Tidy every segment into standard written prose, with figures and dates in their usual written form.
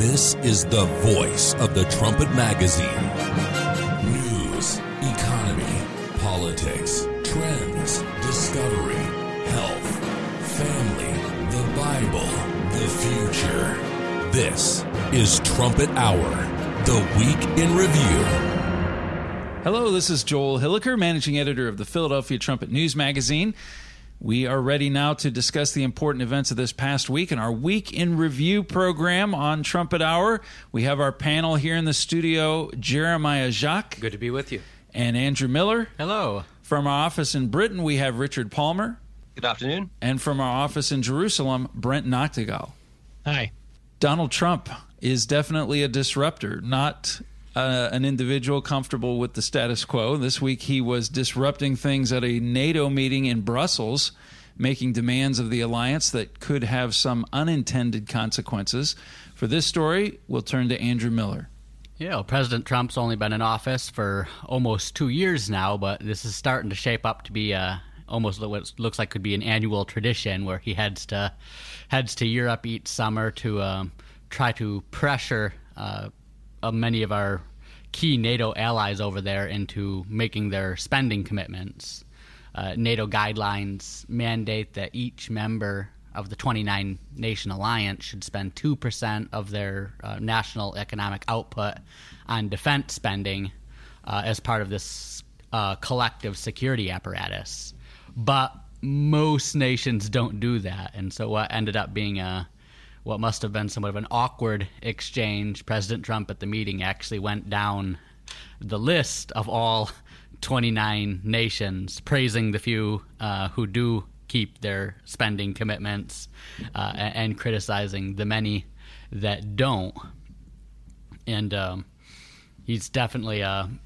This is the voice of the Trumpet Magazine. News, economy, politics, trends, discovery, health, family, the Bible, the future. This is Trumpet Hour, the Week in Review. Hello, this is Joel Hilliker, managing editor of the Philadelphia Trumpet News Magazine. We are ready now to discuss the important events of this past week in our Week in Review program on Trumpet Hour. We have our panel here in the studio, Jeremiah Jacques. Good to be with you. And Andrew Miller. Hello. From our office in Britain, we have Richard Palmer. Good afternoon. And from our office in Jerusalem, Brent Noctegal. Hi. Donald Trump is definitely a disruptor, not an individual comfortable with the status quo. This week he was disrupting things at a NATO meeting in Brussels, making demands of the alliance that could have some unintended consequences. For this story, we'll turn to Andrew Miller. Yeah, well, President Trump's only been in office for almost 2 years now, but this is starting to shape up to be almost what looks like could be an annual tradition where he heads to Europe each summer to try to pressure many of our key NATO allies over there into making their spending commitments. NATO guidelines mandate that each member of the 29-nation alliance should spend 2% of their national economic output on defense spending as part of this collective security apparatus. But most nations don't do that, and so what ended up being what must have been somewhat of an awkward exchange. President Trump at the meeting actually went down the list of all 29 nations, praising the few who do keep their spending commitments and criticizing the many that don't. And he's definitely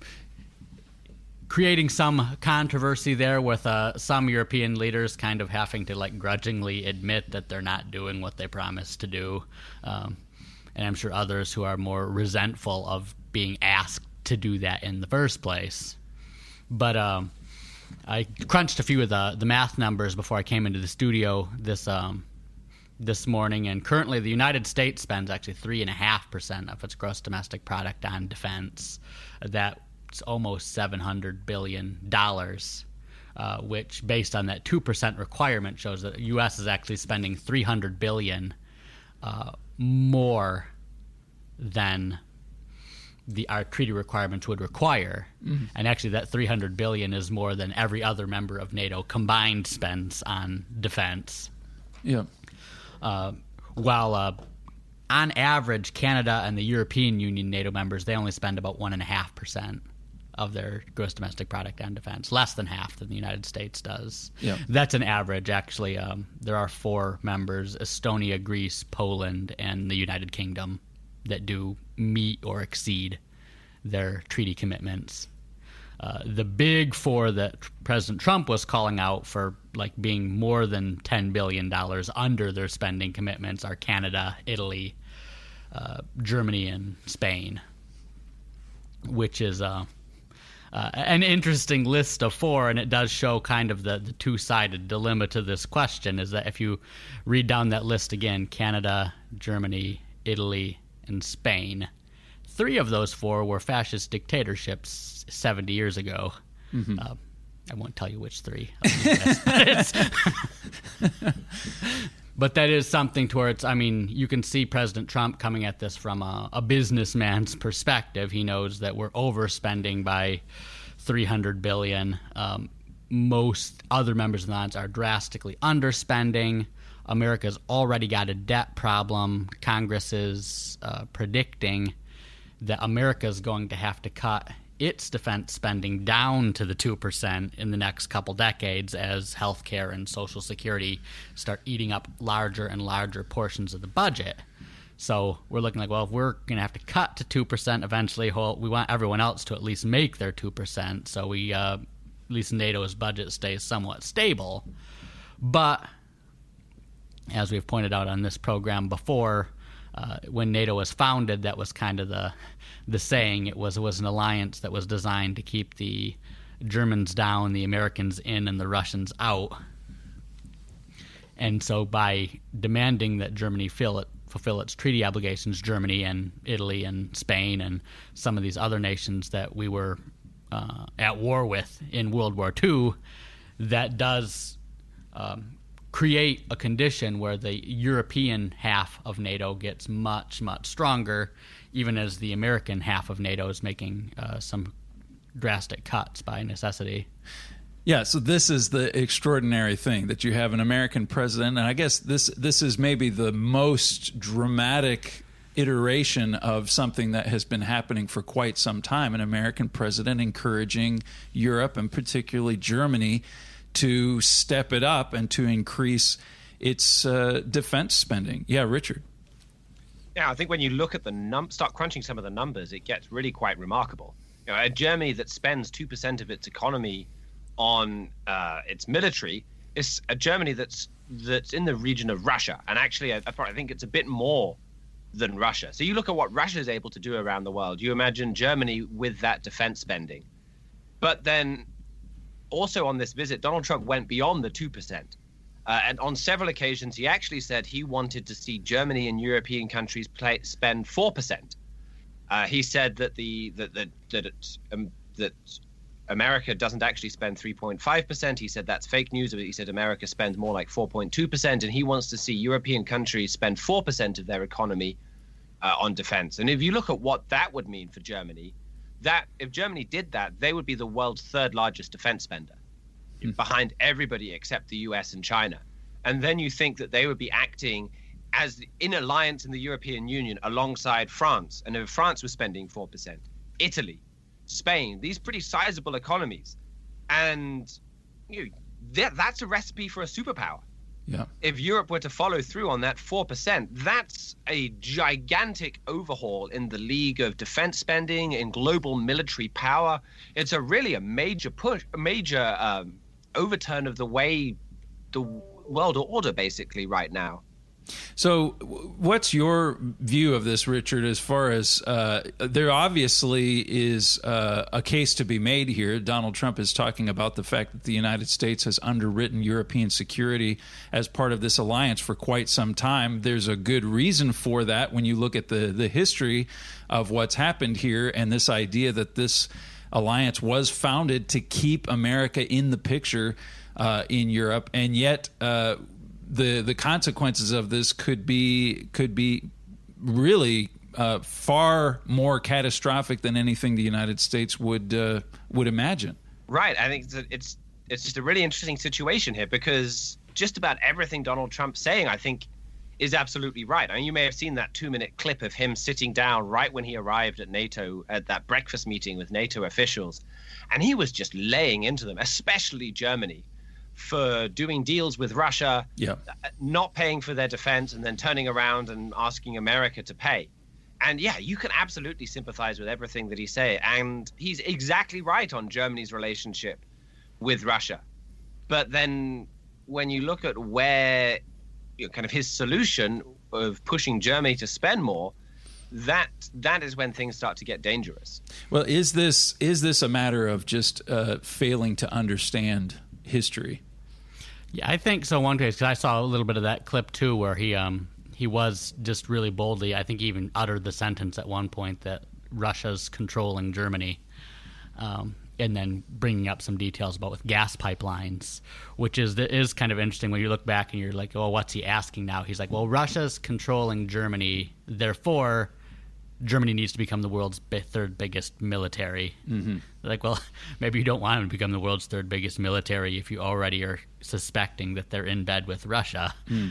creating some controversy there with some European leaders kind of having to grudgingly admit that they're not doing what they promised to do. And I'm sure others who are more resentful of being asked to do that in the first place. But I crunched a few of the math numbers before I came into the studio this morning, and currently the United States spends actually 3.5% of its gross domestic product on defense. That's almost $700 billion, which, based on that 2% requirement, shows that the U.S. is actually spending $300 billion more than our treaty requirements would require. Mm-hmm. And actually that $300 billion is more than every other member of NATO combined spends on defense. Yeah. While on average, Canada and the European Union NATO members, they only spend about 1.5% of their gross domestic product on defense, less than half than the United States does. Yeah. That's an average. Actually, there are 4 members, Estonia, Greece, Poland, and the United Kingdom, that do meet or exceed their treaty commitments. The big 4 that President Trump was calling out for being more than $10 billion under their spending commitments are Canada, Italy, Germany, and Spain, which is an interesting list of 4, and it does show kind of the two-sided dilemma to this question, is that if you read down that list again, Canada, Germany, Italy, and Spain, 3 of those 4 were fascist dictatorships 70 years ago. Mm-hmm. I won't tell you which 3. But that is something towards, you can see President Trump coming at this from a businessman's perspective. He knows that we're overspending by $300 billion. Most other members of the alliance are drastically underspending. America's already got a debt problem. Congress is predicting that America is going to have to cut its defense spending down to the 2% in the next couple decades as healthcare and Social Security start eating up larger and larger portions of the budget. So we're looking if we're going to have to cut to 2% eventually, we want everyone else to at least make their 2%, so we at least NATO's budget stays somewhat stable. But as we've pointed out on this program before, when NATO was founded, that was kind of the saying. It was an alliance that was designed to keep the Germans down, the Americans in, and the Russians out. And so by demanding that Germany fill fulfill its treaty obligations, Germany and Italy and Spain and some of these other nations that we were at war with in World War II, that does create a condition where the European half of NATO gets much, much stronger, even as the American half of NATO is making some drastic cuts by necessity. Yeah, so this is the extraordinary thing, that you have an American president, and I guess this is maybe the most dramatic iteration of something that has been happening for quite some time, an American president encouraging Europe, and particularly Germany, to step it up and to increase its defense spending. Yeah, Richard. Yeah, I think when you look at start crunching some of the numbers, it gets really quite remarkable. You know, a Germany that spends 2% of its economy on its military is a Germany that's in the region of Russia, and actually I think it's a bit more than Russia. So you look at what Russia is able to do around the world, you imagine Germany with that defense spending. But then also on this visit, Donald Trump went beyond the 2%. And on several occasions, he actually said he wanted to see Germany and European countries spend 4%. He said that that America doesn't actually spend 3.5%. He said that's fake news. He said America spends more like 4.2%, and he wants to see European countries spend 4% of their economy on defense. And if you look at what that would mean for Germany, that if Germany did that, they would be the world's third largest defense spender, behind everybody except the US and China. And then you think that they would be acting as in alliance in the European Union alongside France. And if France was spending 4%, Italy, Spain, these pretty sizable economies, and that's a recipe for a superpower. Yeah. If Europe were to follow through on that 4%, that's a gigantic overhaul in the League of defense spending, in global military power. It's a major push, a major overturn of the way the world order basically right now. So what's your view of this, Richard, as far as there obviously is a case to be made here. Donald Trump is talking about the fact that the United States has underwritten European security as part of this alliance for quite some time. There's a good reason for that when you look at the history of what's happened here, and this idea that this alliance was founded to keep America in the picture in Europe, and yet the consequences of this could be really far more catastrophic than anything the United States would imagine. Right. I think it's just a really interesting situation here, because just about everything Donald Trump's saying, I think, is absolutely right. I mean, you may have seen that 2-minute clip of him sitting down right when he arrived at NATO at that breakfast meeting with NATO officials, and he was just laying into them, especially Germany, for doing deals with Russia, not paying for their defense, and then turning around and asking America to pay. And yeah, you can absolutely sympathize with everything that he's saying. And he's exactly right on Germany's relationship with Russia. But then when you look at where kind of his solution of pushing Germany to spend more, that is when things start to get dangerous. Well, is this a matter of just failing to understand history? Yeah, I think so. One case, because I saw a little bit of that clip too, where he was just really boldly, I think he even uttered the sentence at one point that Russia's controlling Germany, and then bringing up some details about with gas pipelines, which is kind of interesting when you look back and you're like, oh, what's he asking now? He's like, well, Russia's controlling Germany, therefore Germany needs to become the world's third biggest military. Mm-hmm. Like, well, maybe you don't want them to become the world's third biggest military if you already are suspecting that they're in bed with Russia.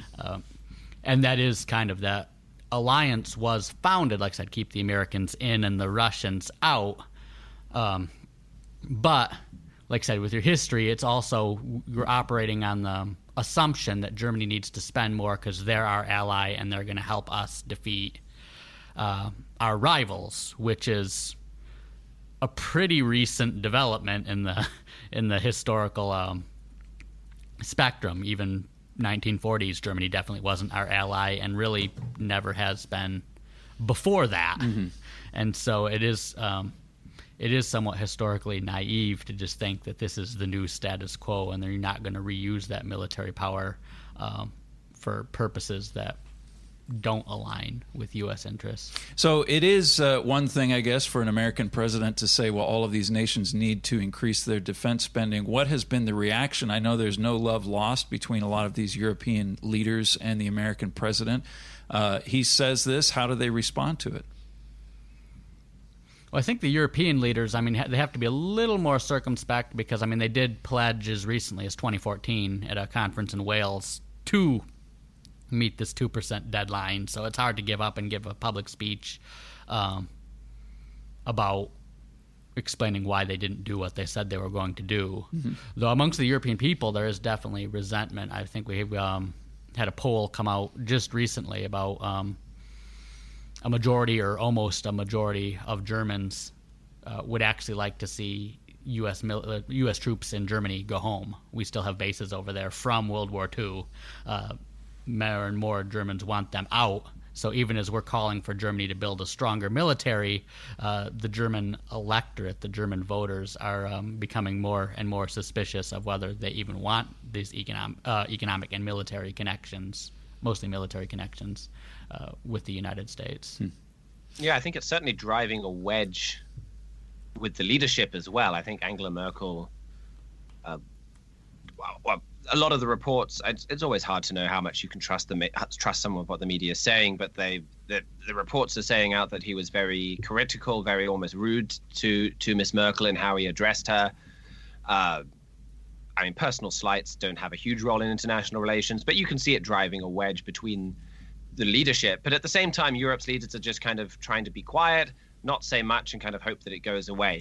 And that is kind of that alliance was founded, like I said, keep the Americans in and the Russians out. But, like I said, with your history, it's also you're operating on the assumption that Germany needs to spend more because they're our ally and they're going to help us defeat our rivals, which is a pretty recent development in the historical spectrum. Even 1940s Germany definitely wasn't our ally and really never has been before that. Mm-hmm. And so it is somewhat historically naive to just think that this is the new status quo and they're not going to reuse that military power for purposes that don't align with U.S. interests. So it is one thing, I guess, for an American president to say, well, all of these nations need to increase their defense spending. What has been the reaction? I know there's no love lost between a lot of these European leaders and the American president. He says this. How do they respond to it? Well, I think the European leaders, they have to be a little more circumspect because, they did pledge as recently as 2014 at a conference in Wales to meet this 2% deadline. So it's hard to give up and give a public speech about explaining why they didn't do what they said they were going to do. Mm-hmm. Though amongst the European people, there is definitely resentment. I think we had a poll come out just recently about a majority or almost a majority of Germans would actually like to see U.S. troops in Germany go home. We still have bases over there from World War II. More and more Germans want them out. So even as we're calling for Germany to build a stronger military, the German electorate, the German voters, are becoming more and more suspicious of whether they even want these economic and military connections, mostly military connections, with the United States. Yeah, I think it's certainly driving a wedge with the leadership as well. I think Angela Merkel, a lot of the reports, it's always hard to know how much you can trust some of what the media is saying, but the reports are saying out that he was very critical, very almost rude to Miss Merkel in how he addressed her. Personal slights don't have a huge role in international relations, but you can see it driving a wedge between the leadership. But at the same time, Europe's leaders are just kind of trying to be quiet, not say much, and kind of hope that it goes away.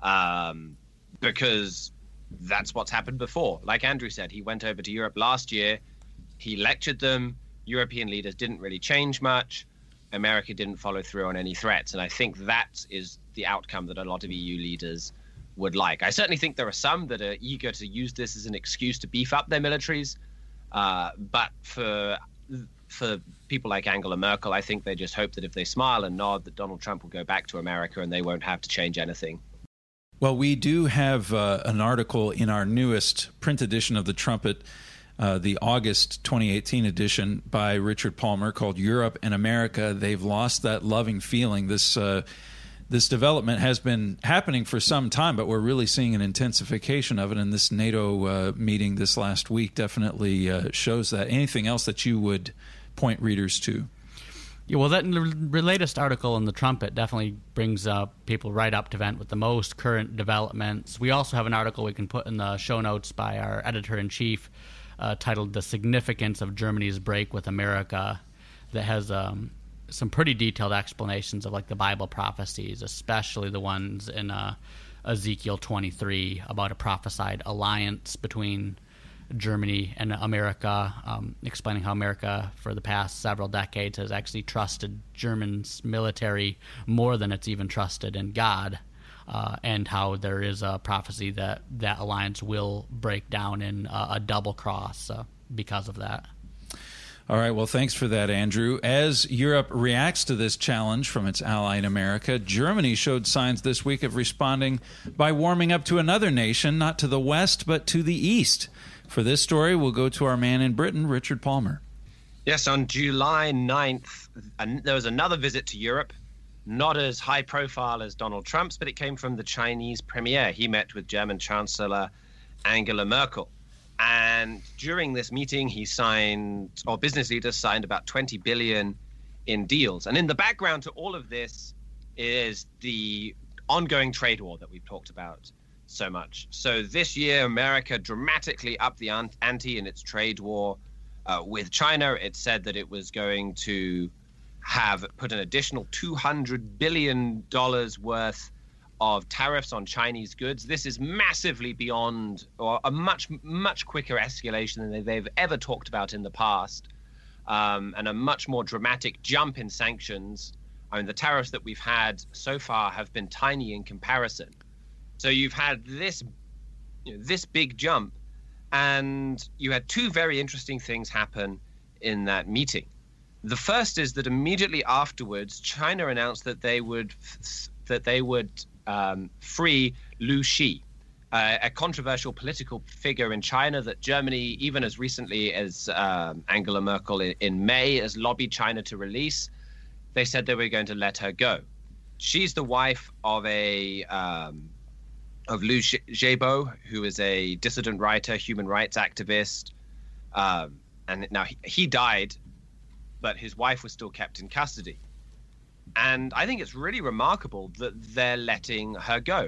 Because that's what's happened before. Like Andrew said, he went over to Europe last year. He lectured them. European leaders didn't really change much. America didn't follow through on any threats. And I think that is the outcome that a lot of EU leaders would like. I certainly think there are some that are eager to use this as an excuse to beef up their militaries. But for people like Angela Merkel, I think they just hope that if they smile and nod, that Donald Trump will go back to America and they won't have to change anything. Well, we do have an article in our newest print edition of the Trumpet, the August 2018 edition by Richard Palmer, called Europe and America. They've lost that loving feeling. This development has been happening for some time, but we're really seeing an intensification of it. And this NATO meeting this last week definitely shows that. Anything else that you would point readers to? Yeah, well, the latest article in the Trumpet definitely brings people right up to vent with the most current developments. We also have an article we can put in the show notes by our editor-in-chief titled "The Significance of Germany's Break with America," that has some pretty detailed explanations of the Bible prophecies, especially the ones in Ezekiel 23 about a prophesied alliance between Germany and America, explaining how America for the past several decades has actually trusted Germany's military more than it's even trusted in God, and how there is a prophecy that alliance will break down in a double cross because of that. All right, well, thanks for that, Andrew. As Europe reacts to this challenge from its ally in America, Germany showed signs this week of responding by warming up to another nation, not to the west, but to the east. For this story, we'll go to our man in Britain, Richard Palmer. Yes, on July 9th, there was another visit to Europe, not as high profile as Donald Trump's, but it came from the Chinese premier. He met with German Chancellor Angela Merkel. And during this meeting, business leaders signed about $20 billion in deals. And in the background to all of this is the ongoing trade war that we've talked about so much. So this year, America dramatically upped the ante in its trade war with China. It said that it was going to have put an additional $200 billion worth of tariffs on Chinese goods. This is massively beyond, or a much, much quicker escalation than they've ever talked about in the past, and a much more dramatic jump in sanctions. The tariffs that we've had so far have been tiny in comparison. So you've had this big jump, and you had two very interesting things happen in that meeting. The first is that immediately afterwards, China announced that they would free Liu Xi. a controversial political figure in China that Germany, even as recently as Angela Merkel in May, has lobbied China to release. They said they were going to let her go. She's the wife of Liu Xiaobo, who is a dissident writer, human rights activist. And now he died, but his wife was still kept in custody. And I think it's really remarkable that they're letting her go.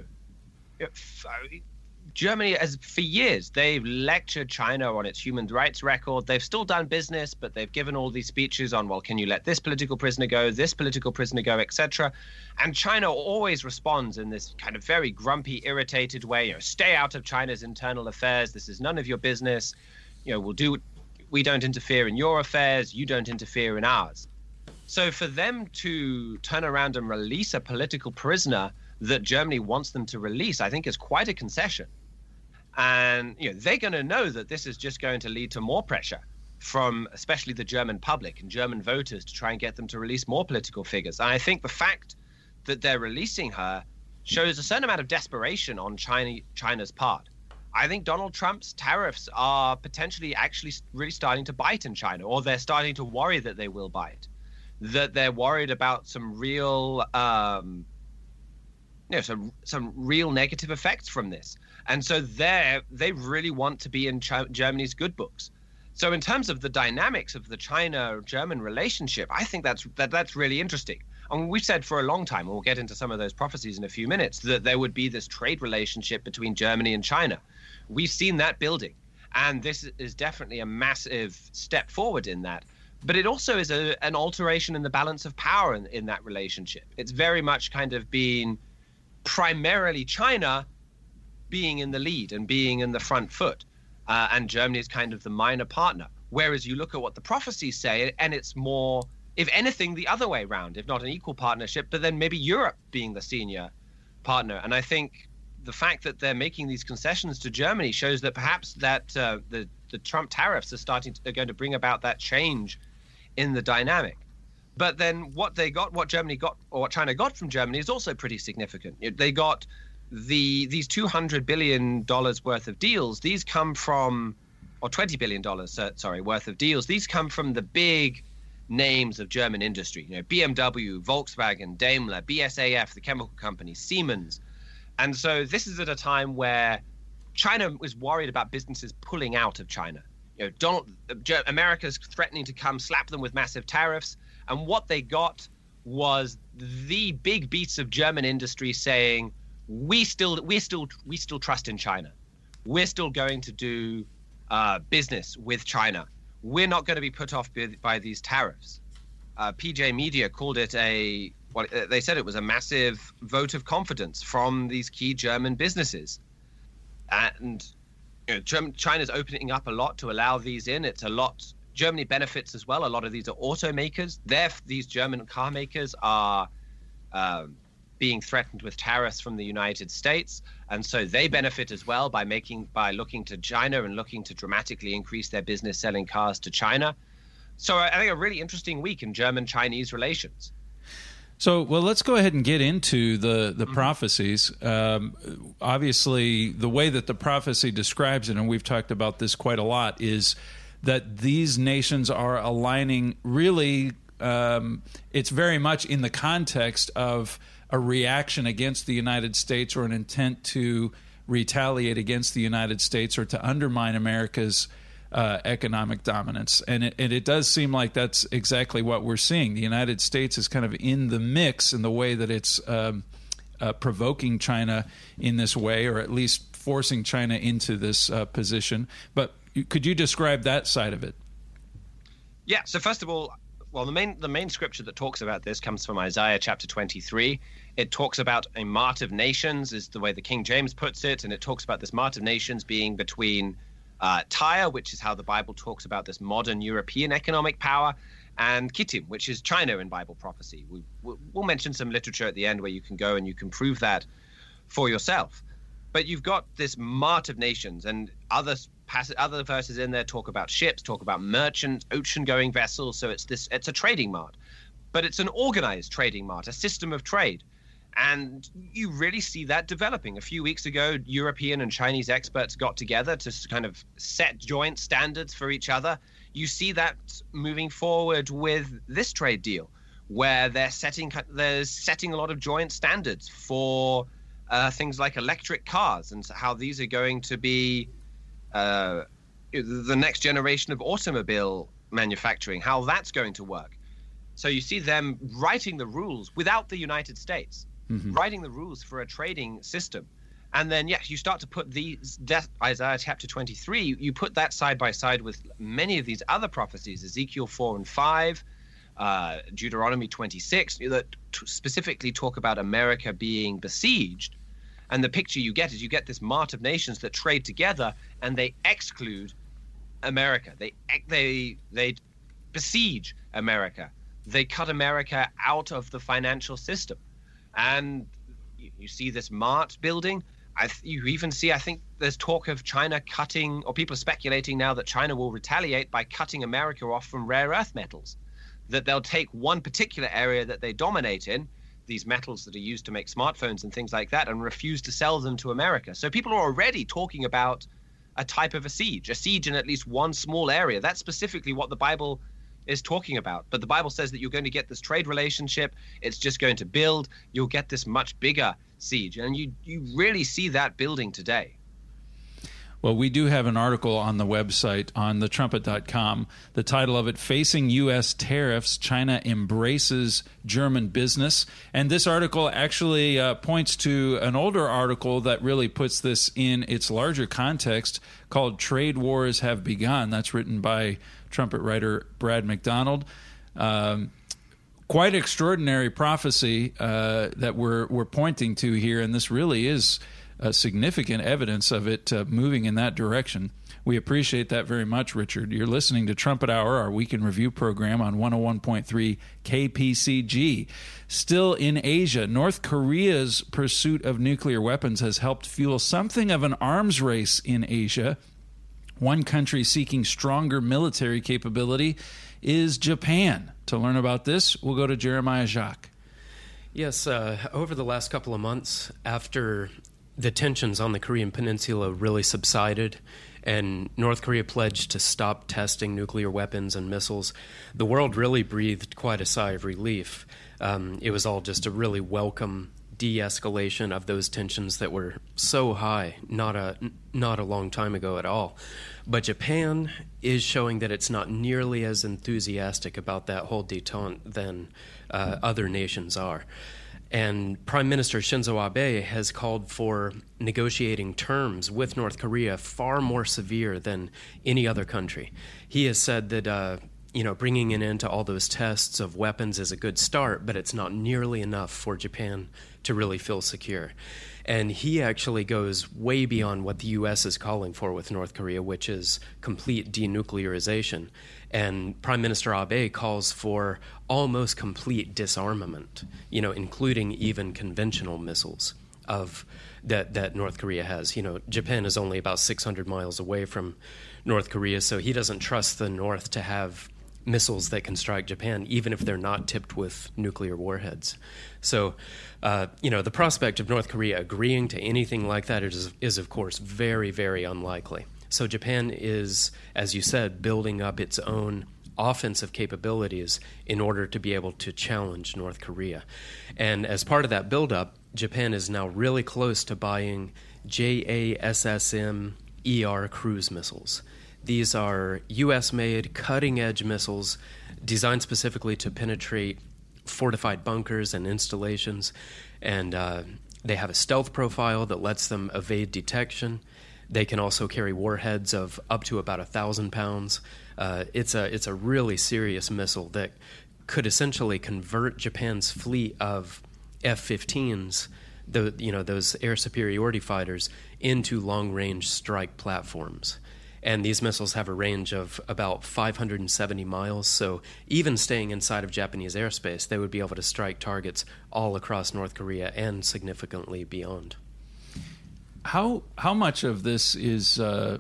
Germany, for years, they've lectured China on its human rights record. They've still done business, but they've given all these speeches on, well, can you let this political prisoner go, etc. And China always responds in this kind of very grumpy, irritated way, stay out of China's internal affairs. This is none of your business. We don't interfere in your affairs. You don't interfere in ours. So for them to turn around and release a political prisoner that Germany wants them to release, I think is quite a concession. And they're going to know that this is just going to lead to more pressure from especially the German public and German voters to try and get them to release more political figures. And I think the fact that they're releasing her shows a certain amount of desperation on China's part. I think Donald Trump's tariffs are potentially actually really starting to bite in China, or they're starting to worry that they will bite, that they're worried about some real some real negative effects from this. And so they really want to be in Germany's good books. So in terms of the dynamics of the China-German relationship, I think that's really interesting. And we've said for a long time, and we'll get into some of those prophecies in a few minutes, that there would be this trade relationship between Germany and China. We've seen that building, and this is definitely a massive step forward in that. But it also is an alteration in the balance of power in that relationship. It's very much kind of been primarily China being in the lead and being in the front foot, and Germany is kind of the minor partner. Whereas you look at what the prophecies say, and it's more, if anything, the other way around, if not an equal partnership, but then maybe Europe being the senior partner. And I think the fact that they're making these concessions to Germany shows that perhaps that the Trump tariffs are going to bring about that change in the dynamic. But then what Germany got, or what China got from Germany, is also pretty significant. They got these $200 billion worth of deals. These come from, or $20 billion, worth of deals. These come from the big names of German industry. BMW, Volkswagen, Daimler, BASF, the chemical company, Siemens. And so this is at a time where China was worried about businesses pulling out of China. America's threatening to come slap them with massive tariffs. And what they got was the big beats of German industry saying, we still trust in China. We're still going to do business with China. We're not going to be put off by these tariffs. PJ Media called it they said it was a massive vote of confidence from these key German businesses. And China's opening up a lot to allow these in. It's a lot. Germany benefits as well. A lot of these are automakers. These German car makers are being threatened with tariffs from the United States, and so they benefit as well by looking to China and looking to dramatically increase their business selling cars to China. So I think a really interesting week in German-Chinese relations. So, well, let's go ahead and get into the prophecies. Obviously, the way that the prophecy describes it, and we've talked about this quite a lot, is that these nations are aligning really, it's very much in the context of a reaction against the United States or an intent to retaliate against the United States or to undermine America's economic dominance. And it does seem like that's exactly what we're seeing. The United States is kind of in the mix in the way that it's provoking China in this way, or at least forcing China into this position. But could you describe that side of it? Yeah. So first of all, well, the main scripture that talks about this comes from Isaiah chapter 23. It talks about a mart of nations, is the way the King James puts it, and it talks about this mart of nations being between Tyre, which is how the Bible talks about this modern European economic power, and Kittim, which is China in Bible prophecy. We'll mention some literature at the end where you can go and you can prove that for yourself. But you've got this mart of nations, and other verses in there talk about ships, talk about merchant, ocean-going vessels. So it's a trading mart, but it's an organized trading mart, a system of trade. And you really see that developing. A few weeks ago, European and Chinese experts got together to kind of set joint standards for each other. You see that moving forward with this trade deal, where they're setting a lot of joint standards for things like electric cars and how these are going to be the next generation of automobile manufacturing, how that's going to work. So you see them writing the rules without the United States, writing the rules for a trading system. And then, yes, you start to put these, Isaiah chapter 23, you put that side by side with many of these other prophecies, Ezekiel 4 and 5, Deuteronomy 26, that specifically talk about America being besieged. And the picture you get is you get this mart of nations that trade together and they exclude America. They besiege America. They cut America out of the financial system. And you see this mart building. You even see, I think there's talk of China cutting, or people are speculating now that China will retaliate by cutting America off from rare earth metals. That they'll take one particular area that they dominate in, these metals that are used to make smartphones and things like that, and refuse to sell them to America. So people are already talking about a type of a siege in at least one small area. That's specifically what the Bible is talking about. But the Bible says that you're going to get this trade relationship. It's just going to build. You'll get this much bigger siege. And you really see that building today. Well, we do have an article on the website on thetrumpet.com. The title of it, Facing U.S. Tariffs, China Embraces German Business. And this article actually points to an older article that really puts this in its larger context called Trade Wars Have Begun. That's written by trumpet writer Brad McDonald. Quite extraordinary prophecy that we're pointing to here, and this really is significant evidence of it moving in that direction. We appreciate that very much, Richard. You're listening to Trumpet Hour, our week in review program on 101.3 KPCG. Still in Asia, North Korea's pursuit of nuclear weapons has helped fuel something of an arms race in Asia. One country seeking stronger military capability is Japan. To learn about this, we'll go to Jeremiah Jacques. Yes, over the last couple of months, after the tensions on the Korean Peninsula really subsided and North Korea pledged to stop testing nuclear weapons and missiles, the world really breathed quite a sigh of relief. It was all just a really welcome de-escalation of those tensions that were so high not a long time ago at all. But Japan is showing that it's not nearly as enthusiastic about that whole détente than other nations are. And Prime Minister Shinzo Abe has called for negotiating terms with North Korea far more severe than any other country. He has said that bringing an end to all those tests of weapons is a good start, but it's not nearly enough for Japan to really feel secure. And he actually goes way beyond what the U.S. is calling for with North Korea, which is complete denuclearization. And Prime Minister Abe calls for almost complete disarmament, including even conventional missiles that North Korea has. Japan is only about 600 miles away from North Korea, so he doesn't trust the North to have missiles that can strike Japan, even if they're not tipped with nuclear warheads. So, the prospect of North Korea agreeing to anything like that is of course, very, very unlikely. So Japan is, as you said, building up its own offensive capabilities in order to be able to challenge North Korea. And as part of that buildup, Japan is now really close to buying JASSM-ER cruise missiles. These are U.S.-made, cutting-edge missiles designed specifically to penetrate fortified bunkers and installations. And they have a stealth profile that lets them evade detection. They can also carry warheads of up to about 1,000 pounds. It's a really serious missile that could essentially convert Japan's fleet of F-15s, those air superiority fighters, into long-range strike platforms. And these missiles have a range of about 570 miles, so even staying inside of Japanese airspace, they would be able to strike targets all across North Korea and significantly beyond. How much of this is a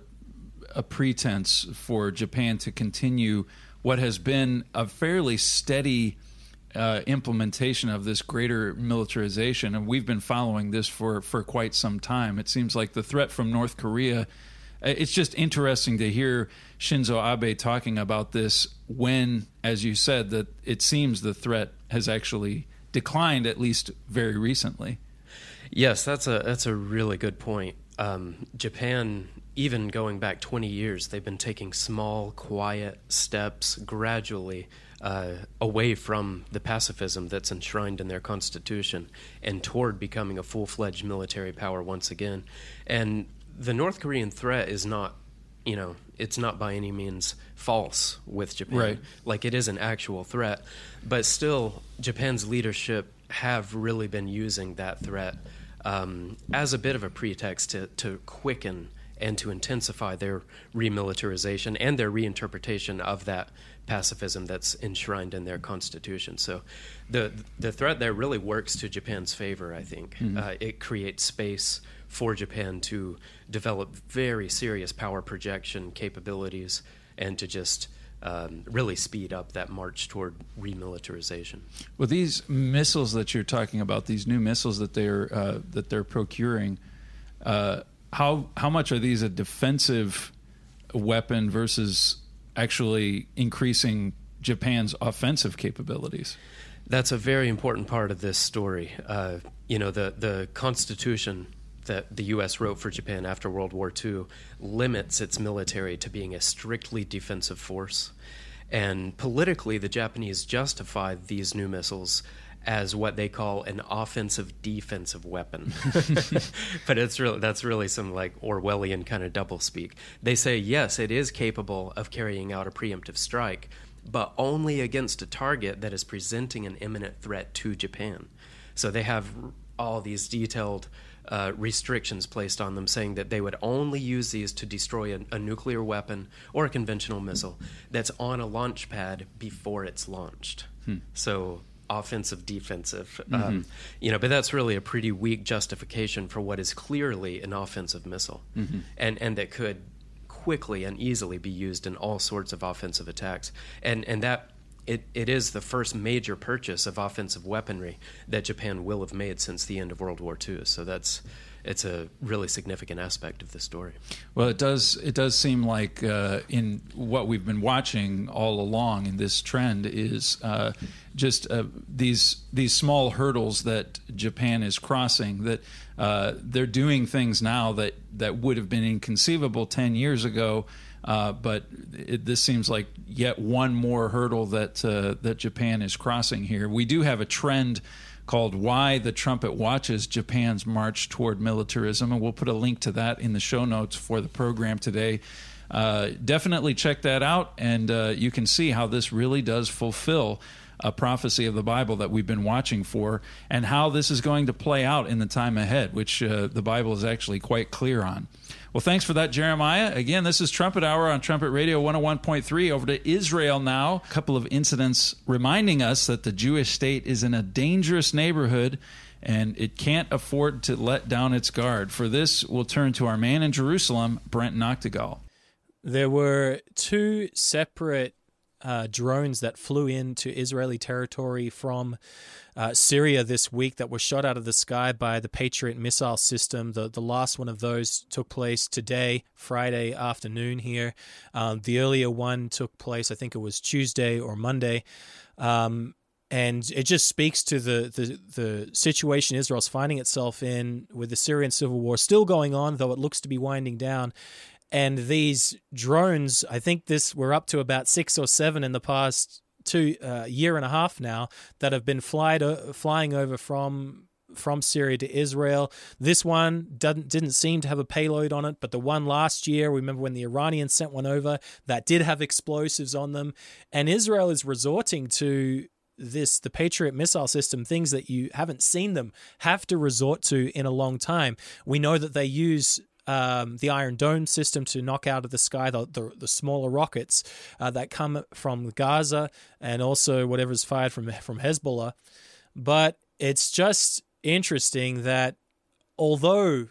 pretense for Japan to continue what has been a fairly steady implementation of this greater militarization, and we've been following this for quite some time. It seems like the threat from North Korea, it's just interesting to hear Shinzo Abe talking about this when, as you said, that it seems the threat has actually declined, at least very recently. Yes, that's a really good point. Japan, even going back 20 years, they've been taking small, quiet steps gradually away from the pacifism that's enshrined in their constitution and toward becoming a full-fledged military power once again. And the North Korean threat is not, it's not by any means false with Japan. Right. Like, it is an actual threat. But still, Japan's leadership have really been using that threat as a bit of a pretext to quicken and to intensify their remilitarization and their reinterpretation of that pacifism that's enshrined in their constitution. So the threat there really works to Japan's favor, I think. It creates space for Japan to develop very serious power projection capabilities and to just really speed up that march toward remilitarization. Well, these missiles that you're talking about, these new missiles that they're procuring, how much are these a defensive weapon versus actually increasing Japan's offensive capabilities? That's a very important part of this story. The Constitution that the U.S. wrote for Japan after World War II limits its military to being a strictly defensive force. And politically, the Japanese justified these new missiles as what they call an offensive-defensive weapon. But that's really some like Orwellian kind of doublespeak. They say, yes, it is capable of carrying out a preemptive strike, but only against a target that is presenting an imminent threat to Japan. So they have all these detailed restrictions placed on them, saying that they would only use these to destroy a nuclear weapon or a conventional missile that's on a launch pad before it's launched. So offensive, defensive. But that's really a pretty weak justification for what is clearly an offensive missile, and that could quickly and easily be used in all sorts of offensive attacks. And that it is the first major purchase of offensive weaponry that Japan will have made since the end of World War II. So it's a really significant aspect of the story. Well, it does seem like in what we've been watching all along in this trend is just these small hurdles that Japan is crossing, that they're doing things now that would have been inconceivable 10 years ago. But this seems like yet one more hurdle that Japan is crossing here. We do have a trend called Why the Trumpet Watches Japan's March Toward Militarism, and we'll put a link to that in the show notes for the program today. Definitely check that out, and you can see how this really does fulfill a prophecy of the Bible that we've been watching for, and how this is going to play out in the time ahead, which the Bible is actually quite clear on. Well, thanks for that, Jeremiah. Again, this is Trumpet Hour on Trumpet Radio 101.3. Over to Israel now. A couple of incidents reminding us that the Jewish state is in a dangerous neighborhood and it can't afford to let down its guard. For this, we'll turn to our man in Jerusalem, Brent Noctegal. There were two separate drones that flew into Israeli territory from Syria this week that were shot out of the sky by the Patriot missile system. The last one of those took place today, Friday afternoon here. The earlier one took place, I think it was Tuesday or Monday. And it just speaks to the situation Israel's finding itself in with the Syrian civil war still going on, though it looks to be winding down. And these drones, I think we're up to about 6 or 7 in the past year and a half now that have been flying over from Syria to Israel. This one didn't seem to have a payload on it, but the one last year, remember when the Iranians sent one over that did have explosives on them. And Israel is resorting to the Patriot missile system, things that you haven't seen them have to resort to in a long time. We know that they use the Iron Dome system to knock out of the sky the smaller rockets that come from Gaza, and also whatever's fired from Hezbollah. But it's just interesting that although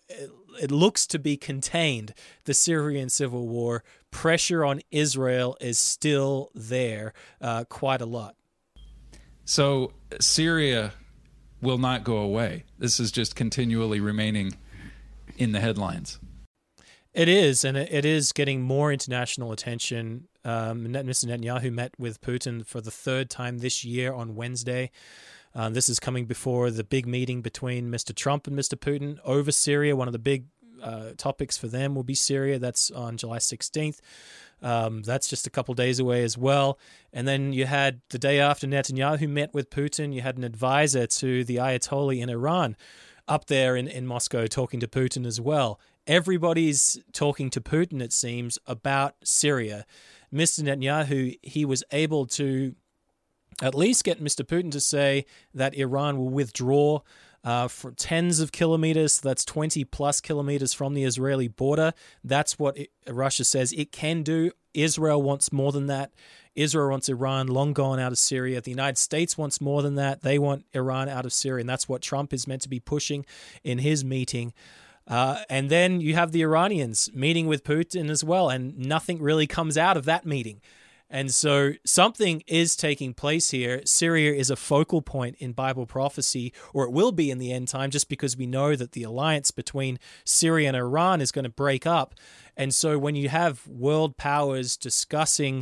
it looks to be contained, the Syrian civil war, pressure on Israel is still there quite a lot. So Syria will not go away. This is just continually remaining in the headlines. It is, and it is getting more international attention. Mr. Netanyahu met with Putin for the third time this year on Wednesday. This is coming before the big meeting between Mr. Trump and Mr. Putin over Syria. One of the big topics for them will be Syria. That's on July 16th. That's just a couple days away as well. And then you had the day after Netanyahu met with Putin, you had an advisor to the Ayatollah in Iran up there in Moscow talking to Putin as well. Everybody's talking to Putin, it seems, about Syria. Mr. Netanyahu, he was able to at least get Mr. Putin to say that Iran will withdraw for tens of kilometers. That's 20 plus kilometers from the Israeli border. That's what Russia says it can do. Israel wants more than that. Israel wants Iran long gone out of Syria. The United States wants more than that. They want Iran out of Syria, and that's what Trump is meant to be pushing in his meeting. And then you have the Iranians meeting with Putin as well, and nothing really comes out of that meeting. And so something is taking place here. Syria is a focal point in Bible prophecy, or it will be in the end time, just because we know that the alliance between Syria and Iran is going to break up. And so when you have world powers discussing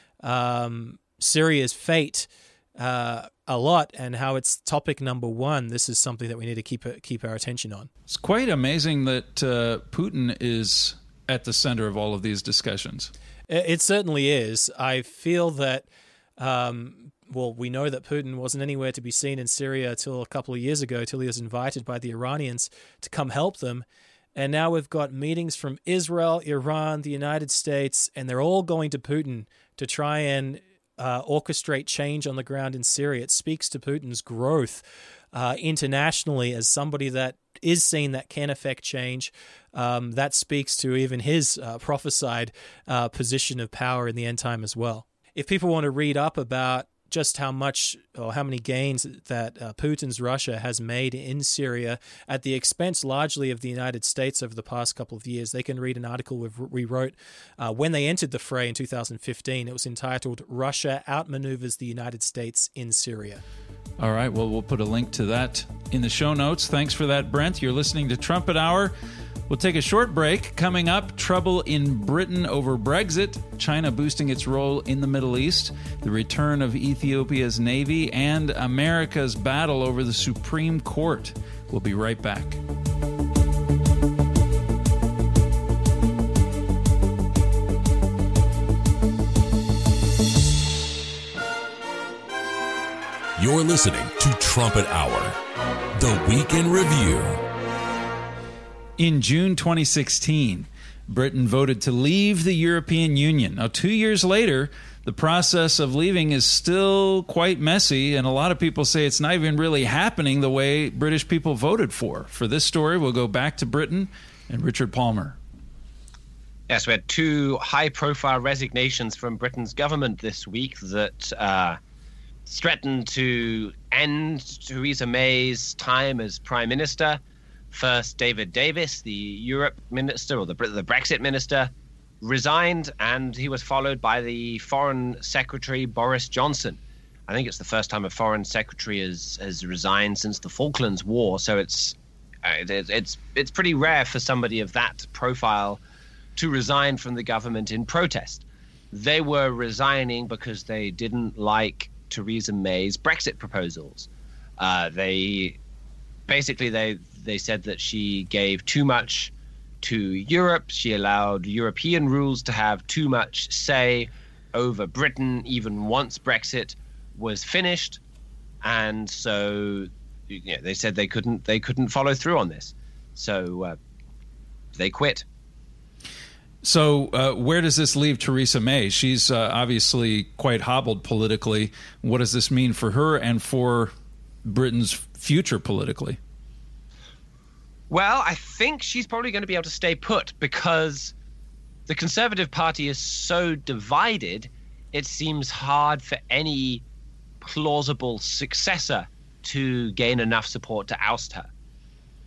Syria's fate a lot and how it's topic number one, this is something that we need to keep our attention on. It's quite amazing that Putin is at the center of all of these discussions. It certainly is. I feel that, we know that Putin wasn't anywhere to be seen in Syria till a couple of years ago, till he was invited by the Iranians to come help them. And now we've got meetings from Israel, Iran, the United States, and they're all going to Putin to try and orchestrate change on the ground in Syria. It speaks to Putin's growth internationally as somebody that is seen that can affect change. That speaks to even his prophesied position of power in the end time as well. If people want to read up about just how much or how many gains that Putin's Russia has made in Syria at the expense largely of the United States over the past couple of years, they can read an article we wrote when they entered the fray in 2015. It was entitled "Russia Outmaneuvers the United States in Syria." All right, well, we'll put a link to that in the show notes. Thanks for that, Brent. You're listening to Trumpet Hour. We'll take a short break. Coming up, trouble in Britain over Brexit, China boosting its role in the Middle East, the return of Ethiopia's Navy, and America's battle over the Supreme Court. We'll be right back. You're listening to Trumpet Hour, the Week in Review. In June 2016, Britain voted to leave the European Union. Now, 2 years later, the process of leaving is still quite messy, and a lot of people say it's not even really happening the way British people voted for. For this story, we'll go back to Britain and Richard Palmer. Yes, we had two high-profile resignations from Britain's government this week that threatened to end Theresa May's time as Prime Minister. First, David Davis, the Europe minister, or the Brexit minister, resigned, and he was followed by the Foreign Secretary, Boris Johnson. I think it's the first time a foreign secretary has resigned since the Falklands War, so it's pretty rare for somebody of that profile to resign from the government in protest. They were resigning because they didn't like Theresa May's Brexit proposals. They said that she gave too much to Europe. She allowed European rules to have too much say over Britain, even once Brexit was finished. And so, they said they couldn't follow through on this. So they quit. So where does this leave Theresa May? She's obviously quite hobbled politically. What does this mean for her and for Britain's future politically? Well, I think she's probably going to be able to stay put because the Conservative Party is so divided, it seems hard for any plausible successor to gain enough support to oust her.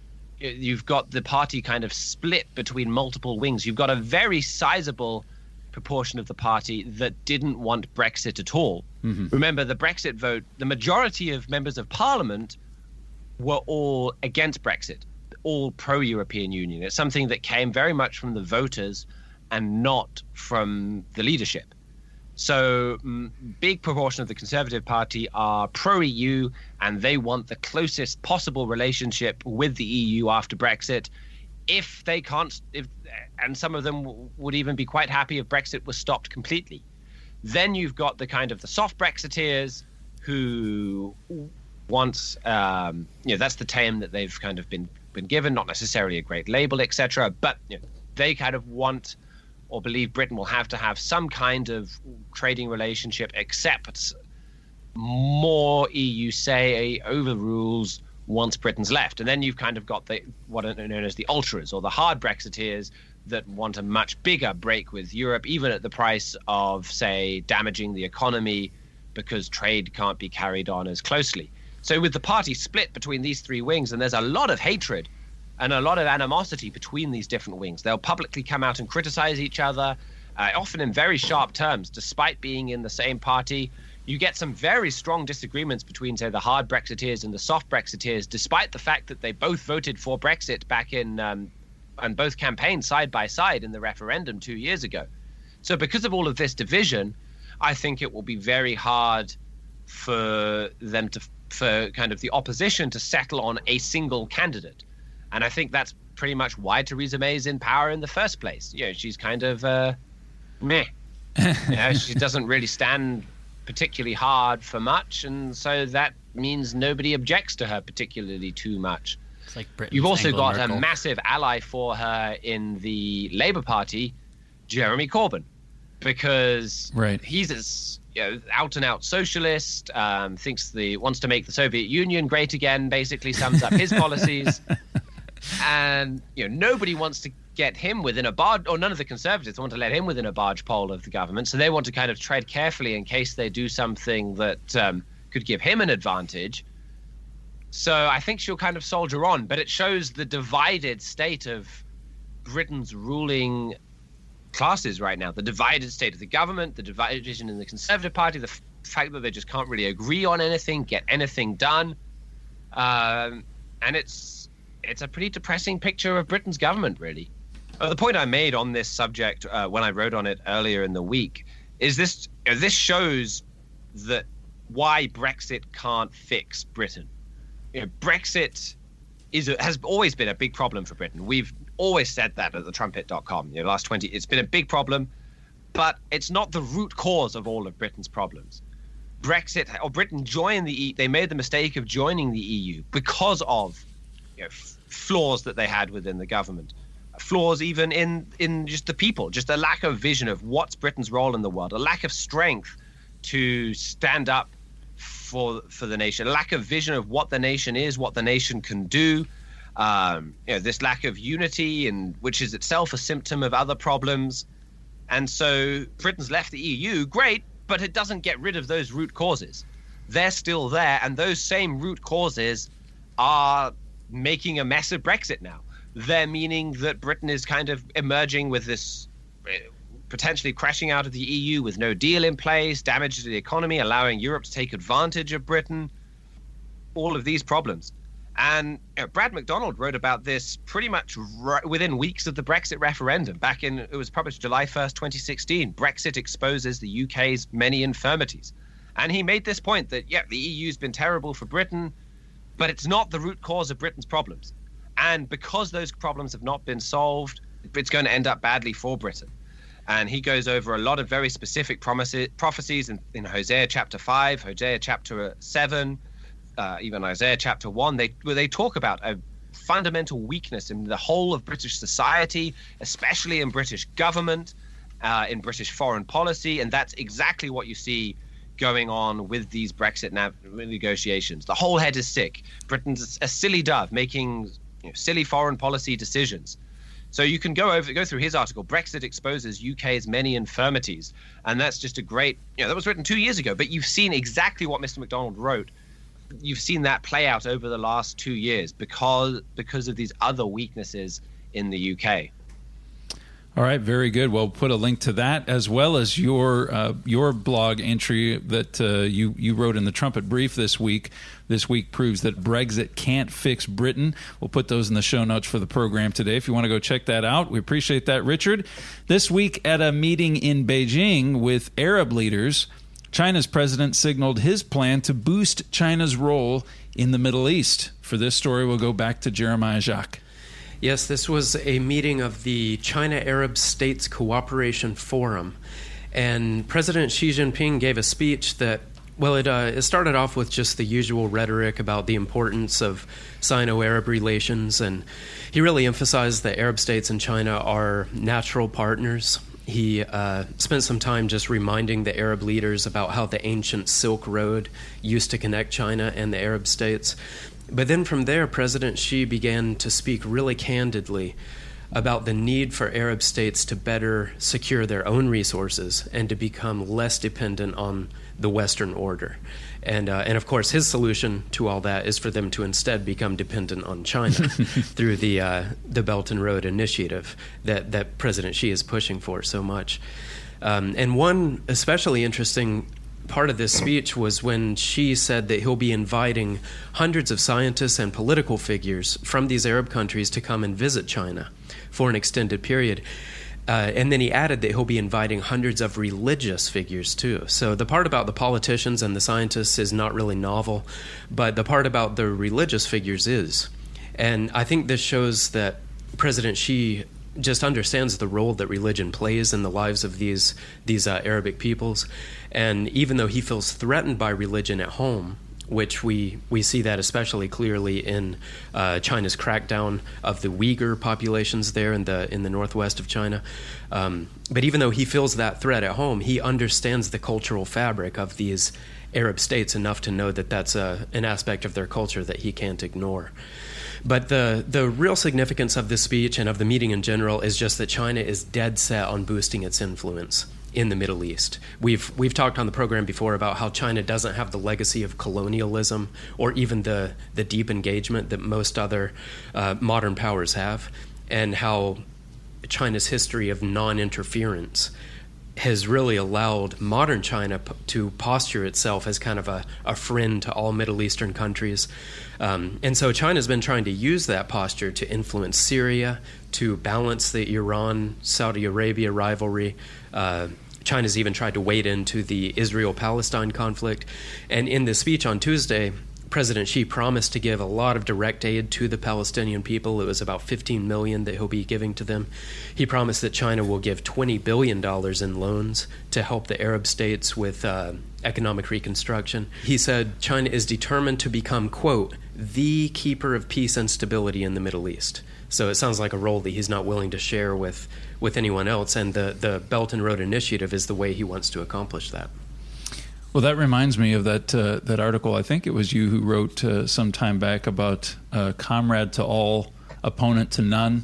You've got the party kind of split between multiple wings. You've got a very sizable proportion of the party that didn't want Brexit at all. Remember, the Brexit vote, the majority of members of parliament were all against Brexit, all pro-European Union. It's something that came very much from the voters and not from the leadership. So big proportion of the Conservative Party are pro-EU, and they want the closest possible relationship with the EU after Brexit. If they can't, and some of them would even be quite happy if Brexit was stopped completely. Then you've got the kind of the soft Brexiteers who want, that's the term that they've kind of been given, not necessarily a great label, etc. But they kind of want or believe Britain will have to have some kind of trading relationship, except more EU say overrules once Britain's left. And then you've kind of got what are known as the ultras, or the hard Brexiteers, that want a much bigger break with Europe, even at the price of, say, damaging the economy because trade can't be carried on as closely. So with the party split between these three wings, and there's a lot of hatred and a lot of animosity between these different wings. They'll publicly come out and criticize each other, often in very sharp terms, despite being in the same party. You get some very strong disagreements between, say, the hard Brexiteers and the soft Brexiteers, despite the fact that they both voted for Brexit back in and both campaigned side by side in the referendum 2 years ago. So because of all of this division, I think it will be very hard for them for kind of the opposition to settle on a single candidate. And I think that's pretty much why Theresa May is in power in the first place. She's kind of meh. She doesn't really stand particularly hard for much, and so that means nobody objects to her particularly too much. It's like Britain's You've also Angela got Merkel. a massive ally for her in the Labour Party, Jeremy Corbyn, because he's as out and out socialist, wants to make the Soviet Union great again, basically sums up his policies. And nobody wants to get him within a barge, or none of the Conservatives want to let him within a barge pole of the government. So they want to kind of tread carefully in case they do something that could give him an advantage. So I think she'll kind of soldier on, but it shows the divided state of Britain's ruling classes right now, the divided state of the government, the division in the Conservative Party, the fact that they just can't really agree on anything, get anything done. And it's a pretty depressing picture of Britain's government, really. The point I made on this subject when I wrote on it earlier in the week is this shows that why Brexit can't fix Britain. Brexit has always been a big problem for Britain. We've always said that at thetrumpet.com. It's been a big problem, but it's not the root cause of all of Britain's problems. Britain joined the EU. They made the mistake of joining the EU because of flaws that they had within the government, flaws even in just the people, just a lack of vision of what's Britain's role in the world, a lack of strength to stand up for the nation, a lack of vision of what the nation is, what the nation can do. This lack of unity, and which is itself a symptom of other problems. And so Britain's left the EU, great, but it doesn't get rid of those root causes. They're still there, and those same root causes are making a mess of Brexit now. They're meaning that Britain is kind of emerging with this potentially crashing out of the EU with no deal in place, damage to the economy, allowing Europe to take advantage of Britain, all of these problems. And Brad McDonald wrote about this pretty much within weeks of the Brexit referendum. It was published July 1st, 2016. Brexit exposes the UK's many infirmities. And he made this point that, the EU's been terrible for Britain, but it's not the root cause of Britain's problems. And because those problems have not been solved, it's going to end up badly for Britain. And he goes over a lot of very specific prophecies in Hosea chapter 5, Hosea chapter 7, even Isaiah chapter 1. They talk about a fundamental weakness in the whole of British society, especially in British government, in British foreign policy. And that's exactly what you see going on with these Brexit negotiations. The whole head is sick. Britain's a silly dove making silly foreign policy decisions. So you can go through his article, Brexit Exposes UK's Many Infirmities. And that's just a great, that was written 2 years ago, but you've seen exactly what Mr. McDonald wrote. You've seen that play out over the last 2 years because of these other weaknesses in the UK. All right, very good. Well, put a link to that as well as your blog entry that you wrote in the Trumpet Brief this week. This week proves that Brexit can't fix Britain. We'll put those in the show notes for the program today if you want to go check that out. We appreciate that, Richard. This week at a meeting in Beijing with Arab leaders, China's president signaled his plan to boost China's role in the Middle East. For this story, we'll go back to Jeremiah Jacques. Yes, this was a meeting of the China-Arab States Cooperation Forum, and President Xi Jinping gave a speech that, well, it started off with just the usual rhetoric about the importance of Sino-Arab relations, and he really emphasized that Arab states and China are natural partners. He spent some time just reminding the Arab leaders about how the ancient Silk Road used to connect China and the Arab states. But then from there, President Xi began to speak really candidly about the need for Arab states to better secure their own resources and to become less dependent on the Western order. And of course, his solution to all that is for them to instead become dependent on China through the Belt and Road Initiative that President Xi is pushing for so much. And one especially interesting part of this speech was when Xi said that he'll be inviting hundreds of scientists and political figures from these Arab countries to come and visit China for an extended period. And then he added that he'll be inviting hundreds of religious figures too. So the part about the politicians and the scientists is not really novel, but the part about the religious figures is. And I think this shows that President Xi just understands the role that religion plays in the lives of these Arabic peoples. And even though he feels threatened by religion at home, which we see that especially clearly in China's crackdown of the Uyghur populations there in the northwest of China. But even though he feels that threat at home, he understands the cultural fabric of these Arab states enough to know that that's an aspect of their culture that he can't ignore. But the real significance of this speech and of the meeting in general is just that China is dead set on boosting its influence in the Middle East. We've talked on the program before about how China doesn't have the legacy of colonialism or even the deep engagement that most other modern powers have, and how China's history of non-interference has really allowed modern China to posture itself as kind of a friend to all Middle Eastern countries. And so China's been trying to use that posture to influence Syria, to balance the Iran-Saudi Arabia rivalry. China's even tried to wade into the Israel-Palestine conflict. And in the speech on Tuesday, President Xi promised to give a lot of direct aid to the Palestinian people. It was about $15 million that he'll be giving to them. He promised that China will give $20 billion in loans to help the Arab states with economic reconstruction. He said China is determined to become, quote, the keeper of peace and stability in the Middle East. So it sounds like a role that he's not willing to share with anyone else, and the Belt and Road Initiative is the way he wants to accomplish that. Well, that reminds me of that article. I think it was you who wrote some time back about comrade to all, opponent to none.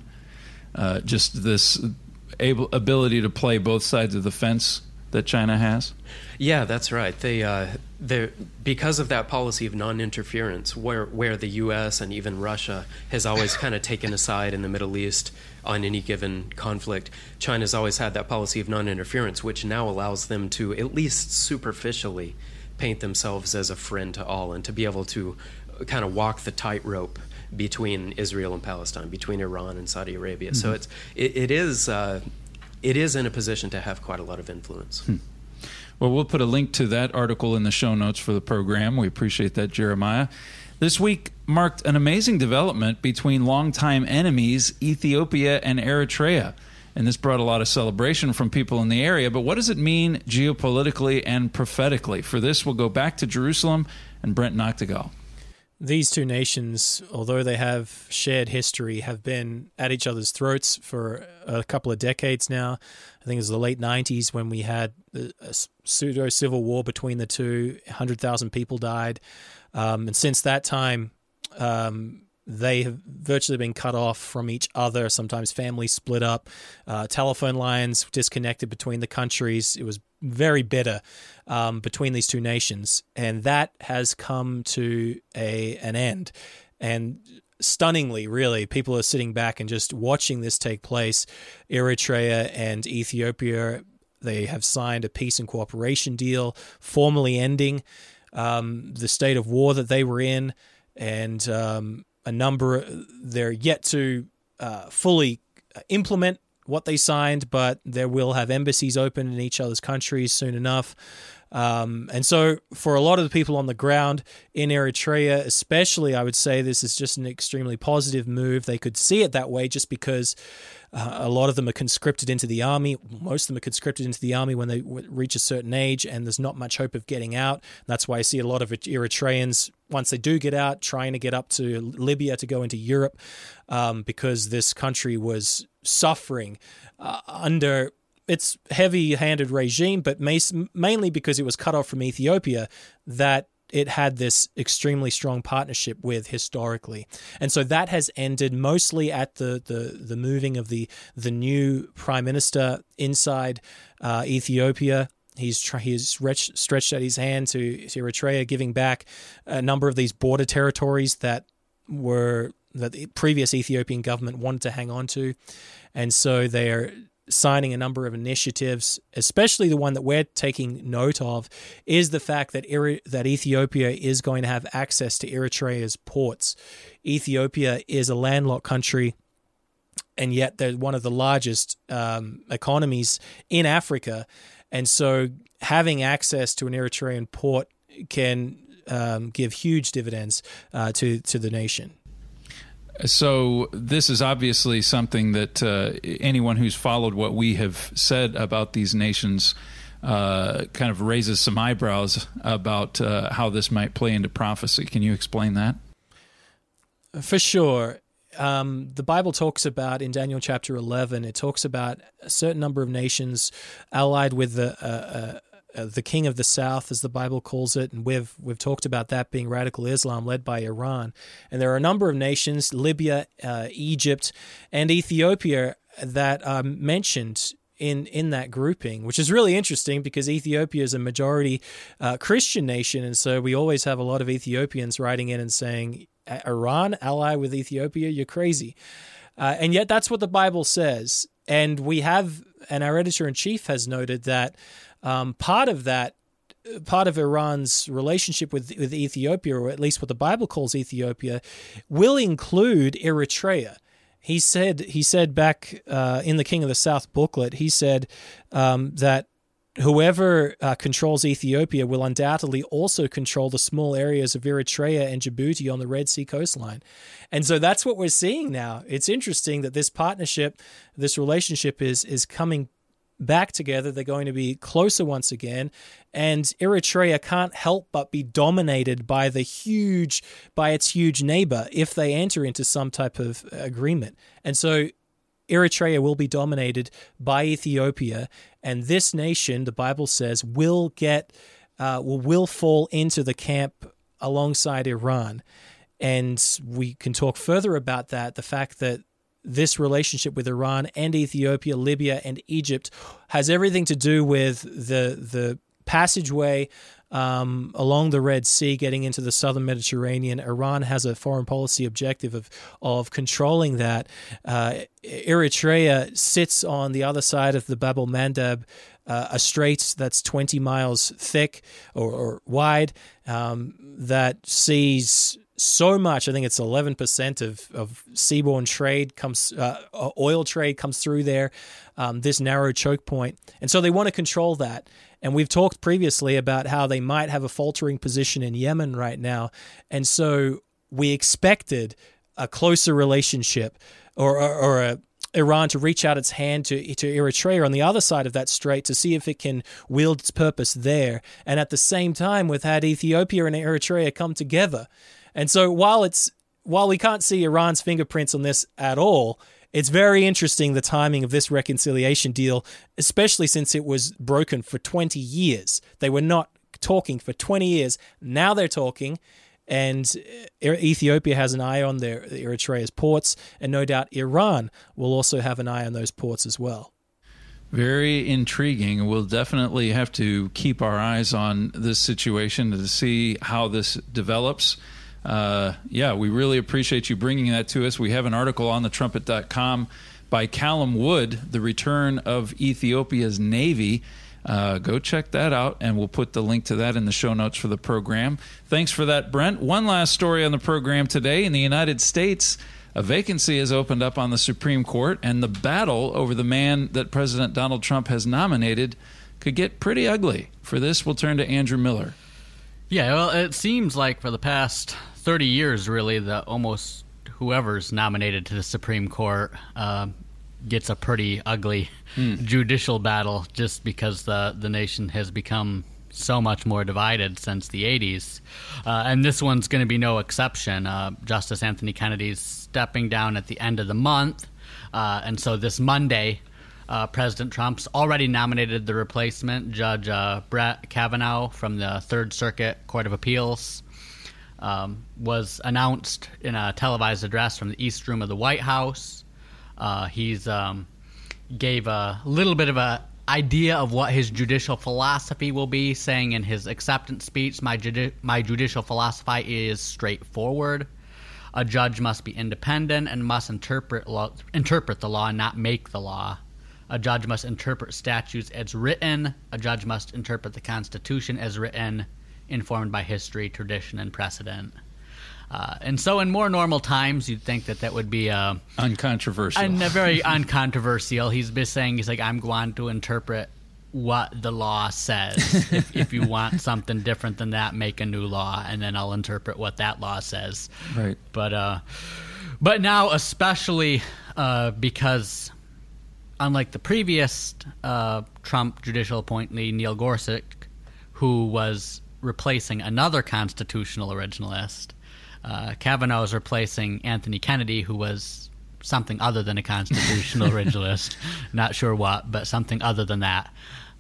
Just this ability to play both sides of the fence that China has. Yeah, that's right. They because of that policy of non-interference, where the U.S. and even Russia has always kind of taken a side in the Middle East on any given conflict, China's always had that policy of non-interference, which now allows them to at least superficially paint themselves as a friend to all and to be able to kind of walk the tightrope between Israel and Palestine, between Iran and Saudi Arabia. Mm-hmm. So it is in a position to have quite a lot of influence. Well, we'll put a link to that article in the show notes for the program. We appreciate that, Jeremiah. This week marked an amazing development between longtime enemies, Ethiopia and Eritrea. And this brought a lot of celebration from people in the area. But what does it mean geopolitically and prophetically? For this, we'll go back to Jerusalem and Brent Noctegal. These two nations, although they have shared history, have been at each other's throats for a couple of decades now. I think it was the late 90s when we had a pseudo-civil war between the two. 100,000 people died. And since that time, they have virtually been cut off from each other. Sometimes families split up. Telephone lines disconnected between the countries. It was very bitter between these two nations. And that has come to an end. And stunningly, really, people are sitting back and just watching this take place. Eritrea and Ethiopia, they have signed a peace and cooperation deal, formally ending the state of war that they were in, and they're yet to fully implement what they signed, but they will have embassies open in each other's countries soon enough. And so for a lot of the people on the ground in Eritrea, especially, I would say this is just an extremely positive move. They could see it that way just because a lot of them are conscripted into the army. Most of them are conscripted into the army when they reach a certain age, and there's not much hope of getting out. That's why I see a lot of Eritreans, once they do get out, trying to get up to Libya to go into Europe, because this country was suffering under its heavy-handed regime, but mainly because it was cut off from Ethiopia, that it had this extremely strong partnership with historically. And so that has ended mostly at the moving of the new prime minister inside Ethiopia. He's stretched out his hand to Eritrea, giving back a number of these border territories that the previous Ethiopian government wanted to hang on to. And so they're signing a number of initiatives, especially the one that we're taking note of, is the fact that that Ethiopia is going to have access to Eritrea's ports. Ethiopia is a landlocked country, and yet they're one of the largest economies in Africa. And so having access to an Eritrean port can give huge dividends to the nation. So this is obviously something that anyone who's followed what we have said about these nations kind of raises some eyebrows about how this might play into prophecy. Can you explain that? For sure. The Bible talks about, in Daniel chapter 11, it talks about a certain number of nations allied with the king of the south, as the Bible calls it, and we've talked about that being radical Islam led by Iran. And there are a number of nations, Libya, Egypt, and Ethiopia, that are mentioned in that grouping, which is really interesting because Ethiopia is a majority Christian nation, and so we always have a lot of Ethiopians writing in and saying, Iran, ally with Ethiopia, you're crazy. And yet that's what the Bible says. And our editor-in-chief has noted that part of Iran's relationship with Ethiopia, or at least what the Bible calls Ethiopia, will include Eritrea. He said back in the King of the South booklet, he said that whoever controls Ethiopia will undoubtedly also control the small areas of Eritrea and Djibouti on the Red Sea coastline. And so that's what we're seeing now. It's interesting that this partnership, this relationship is coming back together. They're going to be closer once again, and Eritrea can't help but be dominated by its huge neighbor if they enter into some type of agreement. And so Eritrea will be dominated by Ethiopia, and this nation, the Bible says, will fall into the camp alongside Iran. And we can talk further about that, the fact that this relationship with Iran and Ethiopia, Libya, and Egypt has everything to do with the passageway along the Red Sea, getting into the southern Mediterranean. Iran has a foreign policy objective of controlling that. Eritrea sits on the other side of the Bab el-Mandeb, a strait that's 20 miles thick or wide, that sees so much. I think it's 11% of seaborne trade oil trade comes through there, this narrow choke point. And so they want to control that. And we've talked previously about how they might have a faltering position in Yemen right now. And so we expected a closer relationship or Iran to reach out its hand to Eritrea on the other side of that strait to see if it can wield its purpose there. And at the same time, we've had Ethiopia and Eritrea come together. And so while we can't see Iran's fingerprints on this at all, it's very interesting the timing of this reconciliation deal, especially since it was broken for 20 years. They were not talking for 20 years. Now they're talking, and Ethiopia has an eye on Eritrea's ports, and no doubt Iran will also have an eye on those ports as well. Very intriguing. We'll definitely have to keep our eyes on this situation to see how this develops. we really appreciate you bringing that to us. We have an article on thetrumpet.com by Callum Wood, The Return of Ethiopia's Navy. Go check that out, and we'll put the link to that in the show notes for the program. Thanks for that, Brent. One last story on the program today. In the United States, a vacancy has opened up on the Supreme Court, and the battle over the man that President Donald Trump has nominated could get pretty ugly. For this, we'll turn to Andrew Miller. Yeah, well, it seems like for the past 30 years, really, that almost whoever's nominated to the Supreme Court gets a pretty ugly judicial battle, just because the nation has become so much more divided since the 80s. And this one's going to be no exception. Justice Anthony Kennedy's stepping down at the end of the month. And so this Monday, President Trump's already nominated the replacement, Judge Brett Kavanaugh from the Third Circuit Court of Appeals. Was announced in a televised address from the East Room of the White House. He's gave a little bit of an idea of what his judicial philosophy will be, saying in his acceptance speech, my judicial philosophy is straightforward. A judge must be independent and must interpret the law and not make the law. A judge must interpret statutes as written. A judge must interpret the Constitution as written, informed by history, tradition, and precedent. And so in more normal times, you'd think that would be uncontroversial. And very uncontroversial. He's been saying, he's like, I'm going to interpret what the law says. If you want something different than that, make a new law, and then I'll interpret what that law says. Right. But now, especially because unlike the previous Trump judicial appointee, Neil Gorsuch, who was replacing another constitutional originalist, Kavanaugh is replacing Anthony Kennedy, who was something other than a constitutional originalist. Not sure what, but something other than that.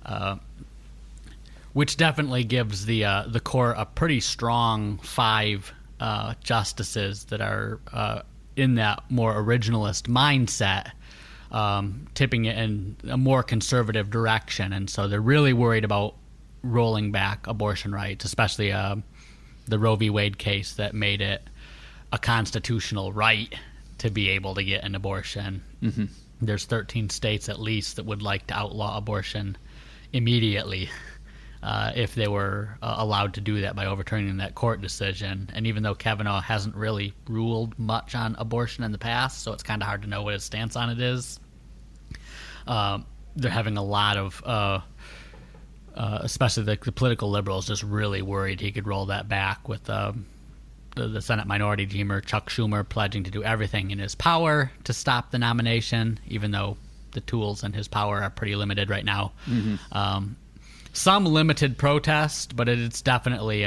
Which definitely gives the court a pretty strong 5 justices that are in that more originalist mindset, tipping it in a more conservative direction. And so they're really worried about rolling back abortion rights, especially the Roe v. Wade case that made it a constitutional right to be able to get an abortion. Mm-hmm. There's 13 states at least that would like to outlaw abortion immediately if they were allowed to do that by overturning that court decision. And even though Kavanaugh hasn't really ruled much on abortion in the past, so it's kind of hard to know what his stance on it is, they're having a lot of especially the political liberals just really worried he could roll that back, with the Senate Minority Leader Chuck Schumer pledging to do everything in his power to stop the nomination, even though the tools in his power are pretty limited right now. Mm-hmm. Some limited protest, but it's definitely,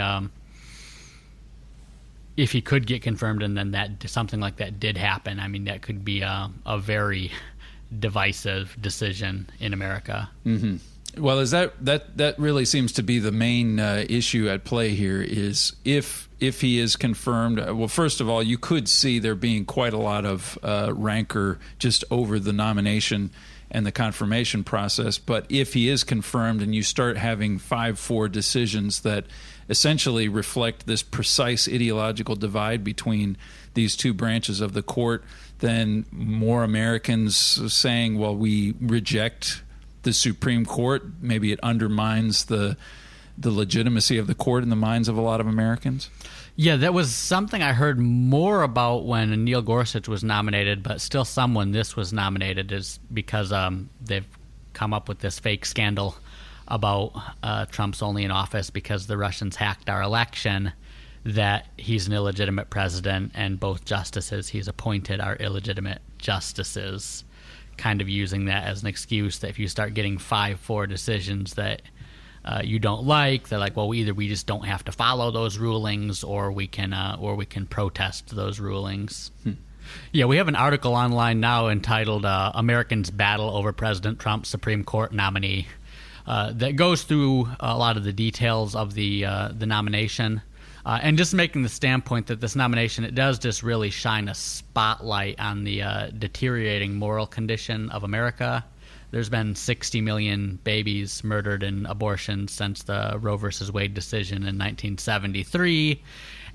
if he could get confirmed and then that something like that did happen, I mean, that could be a very divisive decision in America. Mm-hmm. Well, is that really seems to be the main issue at play here, is if he is confirmed. Well, first of all, you could see there being quite a lot of rancor just over the nomination and the confirmation process. But if he is confirmed and you start having 5-4 decisions that essentially reflect this precise ideological divide between these two branches of the court, then more Americans saying, well, we reject the Supreme Court, maybe it undermines the legitimacy of the court in the minds of a lot of Americans? Yeah, that was something I heard more about when Neil Gorsuch was nominated, but still when this was nominated, is because they've come up with this fake scandal about Trump's only in office because the Russians hacked our election, that he's an illegitimate president, and both justices he's appointed are illegitimate justices, kind of using that as an excuse that if you start getting 5-4 decisions that you don't like, they're like, well, either we just don't have to follow those rulings, or we can protest those rulings. Yeah, we have an article online now entitled "Americans Battle Over President Trump's Supreme Court Nominee" that goes through a lot of the details of the nomination, and just making the standpoint that this nomination, it does just really shine a spotlight on the deteriorating moral condition of America. There's been 60 million babies murdered in abortion since the Roe versus Wade decision in 1973.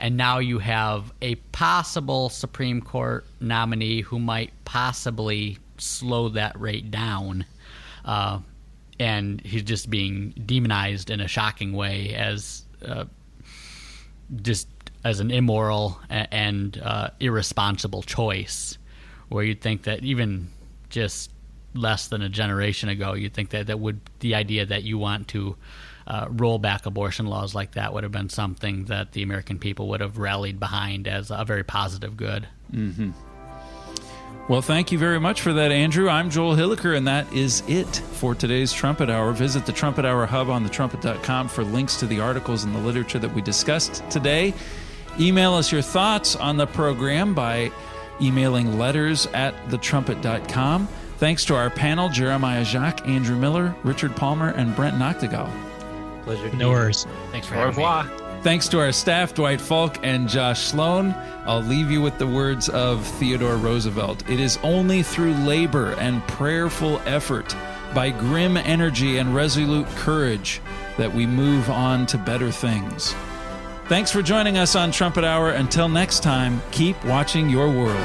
and now you have a possible Supreme Court nominee who might possibly slow that rate down, and he's just being demonized in a shocking way as just as an immoral and irresponsible choice, where you'd think that even just less than a generation ago, you'd think that the idea that you want to roll back abortion laws like that would have been something that the American people would have rallied behind as a very positive good. Mm-hmm. Well, thank you very much for that, Andrew. I'm Joel Hilliker, and that is it for today's Trumpet Hour. Visit the Trumpet Hour Hub on thetrumpet.com for links to the articles and the literature that we discussed today. Email us your thoughts on the program by emailing letters@thetrumpet.com. Thanks to our panel, Jeremiah Jacques, Andrew Miller, Richard Palmer, and Brent Noctegal. Pleasure to No worries. Thanks for Au having me. revoir. Thanks to our staff, Dwight Falk and Josh Sloan. I'll leave you with the words of Theodore Roosevelt. It is only through labor and prayerful effort, by grim energy and resolute courage, that we move on to better things. Thanks for joining us on Trumpet Hour. Until next time, keep watching your world.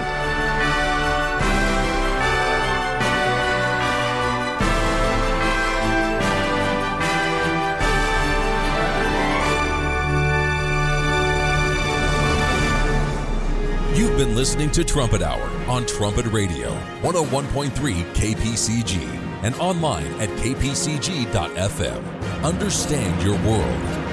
You've been listening to Trumpet Hour on Trumpet Radio, 101.3 KPCG, and online at kpcg.fm. Understand your world.